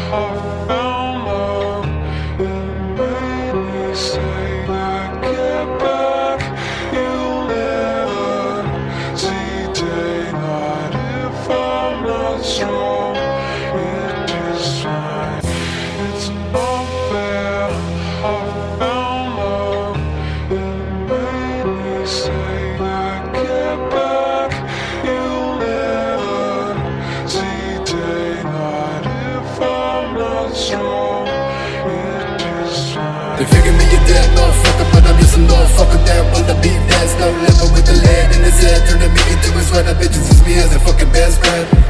I found love. It made me say that get back. You'll never see daylight if I'm not strong. It is fine. It's not fair. I found love. It made me say that get back. You'll never see daylight if I'm not strong. It is fine. They figure me a dead motherfucker, but I'm just a motherfucker that wanna be that. No level with the lead in his head, turning me into his right. I bitches use me as a fucking best friend.